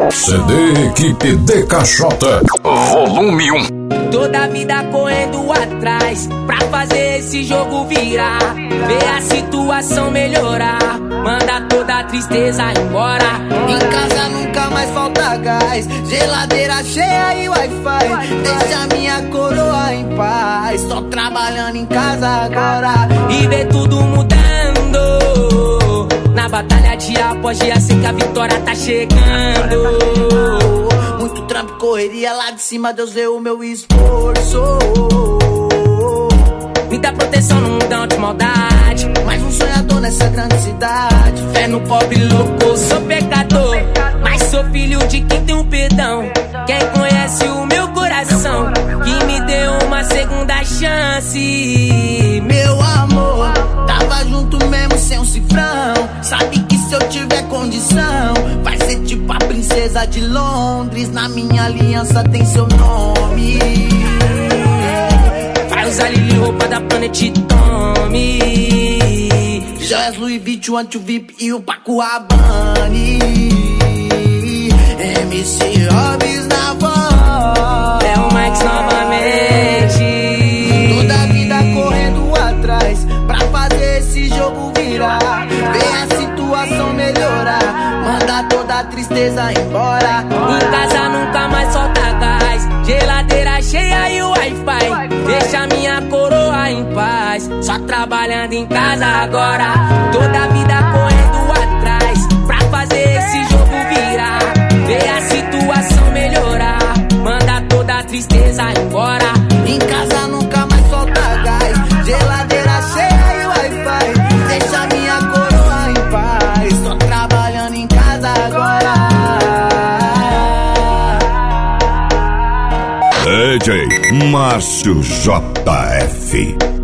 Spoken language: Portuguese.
CD Equipe DKJ, volume 1. Toda a vida correndo atrás pra fazer esse jogo virar, ver a situação melhorar, manda toda a tristeza embora. Em casa nunca mais falta gás, geladeira cheia e Wi-Fi. Deixa minha coroa em paz, só trabalhando em casa agora. E ver tudo mudando, na batalha dia após dia, sei que a vitória tá chegando. Muito trampo, correria lá de cima, Deus vê o meu esforço. Muita proteção no mundão de maldade, mais um sonhador nessa grande cidade. Fé no pobre louco, sou pecador, mas sou filho de quem tem um perdão. Quem conhece o meu coração, que me deu uma segunda chance. Meu amor, tava junto mesmo sem um cifrão. Sabe que se eu tiver condição, vai ser tipo a princesa de Londres. Na minha aliança tem seu nome. Vai usar Lili, roupa da Planet Tommy, joias Louis Vuitton, anti-VIP e o Paco Rabanne. MC Robis na voz, é o Max novamente. Toda a vida correndo atrás pra fazer esse jogo virar, ver a situação melhorar, manda toda a tristeza embora. Em casa nunca mais solta gás, geladeira cheia e o Wi-Fi. Deixa minha coroa em paz, só trabalhando em casa agora. Toda a vida correndo atrás pra fazer esse jogo virar, ver a situação melhorar, manda toda a tristeza embora. Em casa nunca mais solta gás, geladeira cheia e Wi-Fi. Deixa minha coroa em paz, só trabalhando em casa agora. DJ Márcio JF.